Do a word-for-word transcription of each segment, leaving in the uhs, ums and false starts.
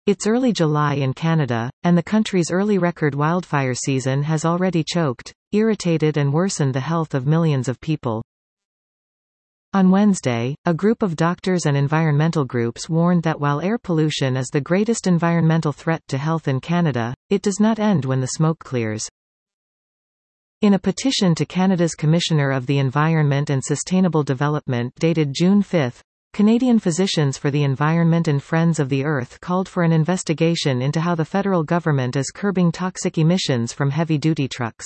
It's early July in Canada, and the country's early record wildfire season has already choked, irritated and worsened the health of millions of people. On Wednesday, a group of doctors and environmental groups warned that while air pollution is the greatest environmental threat to health in Canada, it does not end when the smoke clears. In a petition to Canada's Commissioner of the Environment and Sustainable Development dated June fifth, Canadian Physicians for the Environment and Friends of the Earth called for an investigation into how the federal government is curbing toxic emissions from heavy-duty trucks.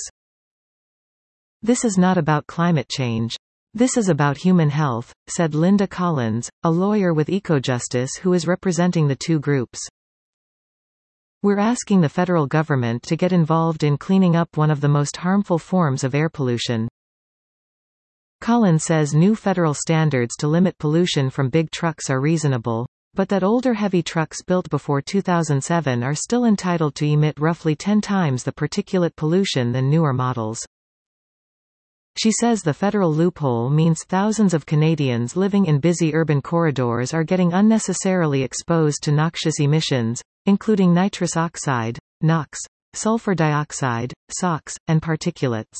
"This is not about climate change. This is about human health," said Linda Collins, a lawyer with EcoJustice who is representing the two groups. "We're asking the federal government to get involved in cleaning up one of the most harmful forms of air pollution." Collins says new federal standards to limit pollution from big trucks are reasonable, but that older heavy trucks built before two thousand seven are still entitled to emit roughly ten times the particulate pollution than newer models. She says the federal loophole means thousands of Canadians living in busy urban corridors are getting unnecessarily exposed to noxious emissions, including nitrous oxide, NOx, sulfur dioxide, SOx, and particulates.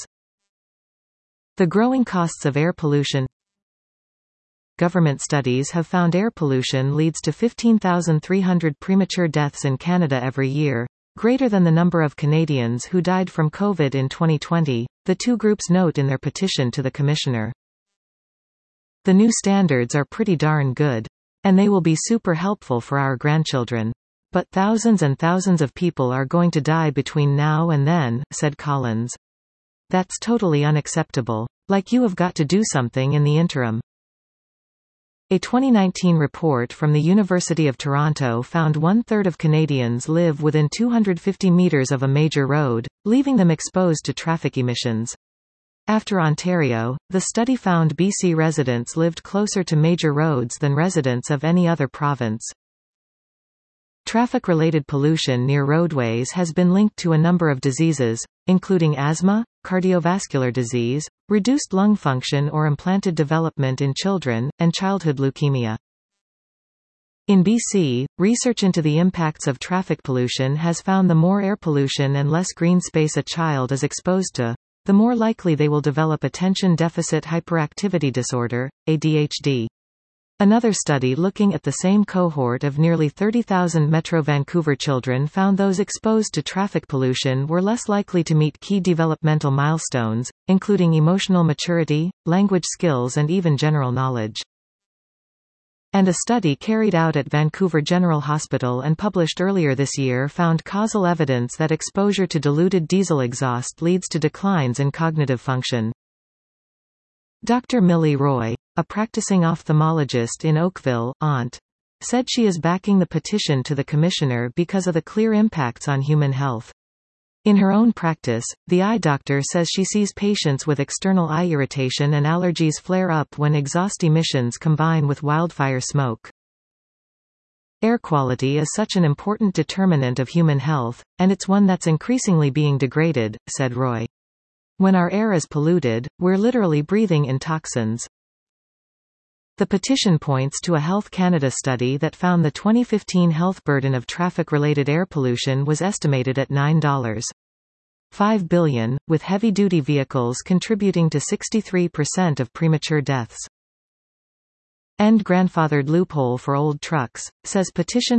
The growing costs of air pollution. Government studies have found air pollution leads to fifteen thousand three hundred premature deaths in Canada every year, greater than the number of Canadians who died from COVID in twenty twenty, the two groups note in their petition to the Commissioner. "The new standards are pretty darn good. And they will be super helpful for our grandchildren. But thousands and thousands of people are going to die between now and then," said Collins. "That's totally unacceptable. Like you have got to do something in the interim." A twenty nineteen report from the University of Toronto found one-third of Canadians live within two hundred fifty meters of a major road, leaving them exposed to traffic emissions. After Ontario, the study found B C residents lived closer to major roads than residents of any other province. Traffic-related pollution near roadways has been linked to a number of diseases, including asthma, cardiovascular disease, reduced lung function or implanted development in children, and childhood leukemia. In B C, research into the impacts of traffic pollution has found the more air pollution and less green space a child is exposed to, the more likely they will develop attention deficit hyperactivity disorder, A D H D. Another study looking at the same cohort of nearly thirty thousand Metro Vancouver children found those exposed to traffic pollution were less likely to meet key developmental milestones, including emotional maturity, language skills and even general knowledge. And a study carried out at Vancouver General Hospital and published earlier this year found causal evidence that exposure to diluted diesel exhaust leads to declines in cognitive function. Doctor Millie Roy, a practicing ophthalmologist in Oakville, Ont, said she is backing the petition to the Commissioner because of the clear impacts on human health. In her own practice, the eye doctor says she sees patients with external eye irritation and allergies flare up when exhaust emissions combine with wildfire smoke. "Air quality is such an important determinant of human health, and it's one that's increasingly being degraded," said Roy. "When our air is polluted, we're literally breathing in toxins." The petition points to a Health Canada study that found the twenty fifteen health burden of traffic-related air pollution was estimated at nine point five billion dollars, with heavy-duty vehicles contributing to sixty-three percent of premature deaths. End grandfathered loophole for old trucks, says petition.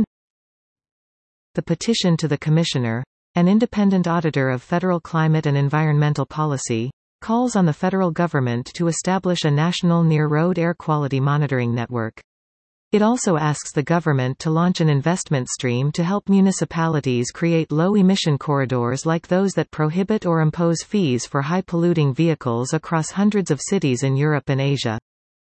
The petition to the Commissioner, an independent auditor of federal climate and environmental policy, calls on the federal government to establish a national near-road air quality monitoring network. It also asks the government to launch an investment stream to help municipalities create low-emission corridors like those that prohibit or impose fees for high-polluting vehicles across hundreds of cities in Europe and Asia.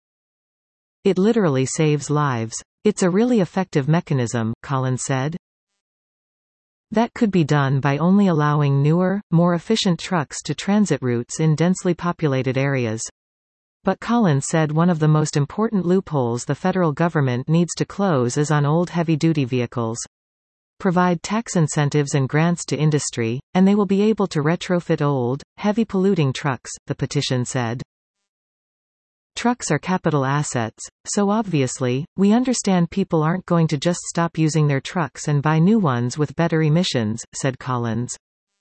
"It literally saves lives. It's a really effective mechanism," Collins said. "That could be done by only allowing newer, more efficient trucks to transit routes in densely populated areas." But Collins said one of the most important loopholes the federal government needs to close is on old heavy-duty vehicles. Provide tax incentives and grants to industry, and they will be able to retrofit old, heavy-polluting trucks, the petition said. Trucks are capital assets, so obviously, we understand people aren't going to just stop using their trucks and buy new ones with better emissions, said Collins.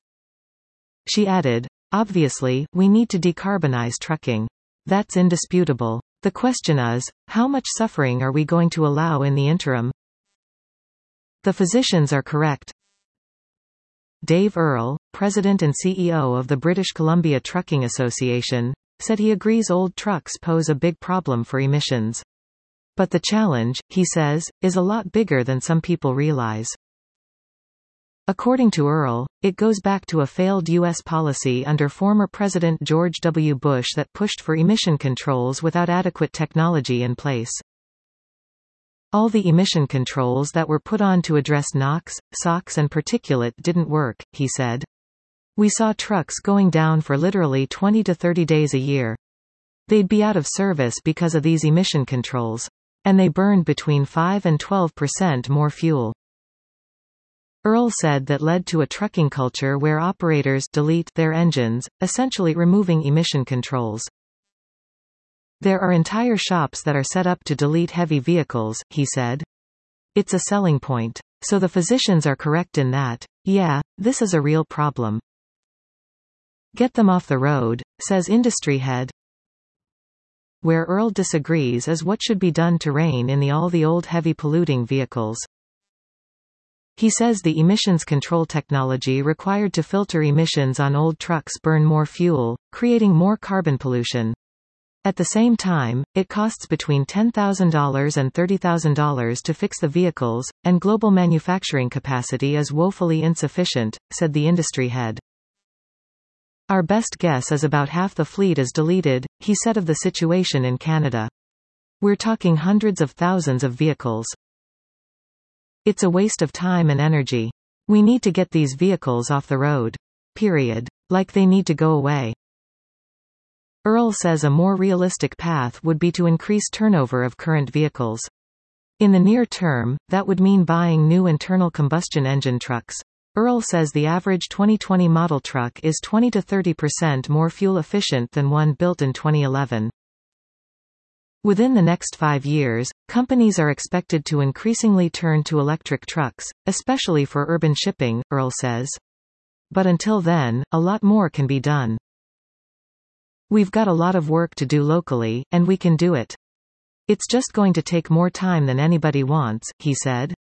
She added, obviously, we need to decarbonize trucking. That's indisputable. The question is, how much suffering are we going to allow in the interim? The physicians are correct. Dave Earle, president and C E O of the British Columbia Trucking Association, said he agrees old trucks pose a big problem for emissions. But the challenge, he says, is a lot bigger than some people realize. According to Earle, it goes back to a failed U S policy under former President George W. Bush that pushed for emission controls without adequate technology in place. All the emission controls that were put on to address NOx, SOx and particulate didn't work, he said. We saw trucks going down for literally twenty to thirty days a year. They'd be out of service because of these emission controls. And they burned between five and twelve percent more fuel. Earle said that led to a trucking culture where operators delete their engines, essentially removing emission controls. There are entire shops that are set up to delete heavy vehicles, he said. It's a selling point. So the physicians are correct in that, yeah, this is a real problem. Get them off the road, says industry head. Where Earle disagrees is what should be done to rein in the all the old heavy polluting vehicles. He says the emissions control technology required to filter emissions on old trucks burn more fuel, creating more carbon pollution. At the same time, it costs between ten thousand dollars and thirty thousand dollars to fix the vehicles, and global manufacturing capacity is woefully insufficient, said the industry head. Our best guess is about half the fleet is deleted, he said of the situation in Canada. We're talking hundreds of thousands of vehicles. It's a waste of time and energy. We need to get these vehicles off the road. Period. Like they need to go away. Earle says a more realistic path would be to increase turnover of current vehicles. In the near term, that would mean buying new internal combustion engine trucks. Earle says the average twenty twenty model truck is twenty to thirty percent more fuel efficient than one built in twenty eleven. Within the next five years, companies are expected to increasingly turn to electric trucks, especially for urban shipping, Earle says. But until then, a lot more can be done. We've got a lot of work to do locally, and we can do it. It's just going to take more time than anybody wants, he said.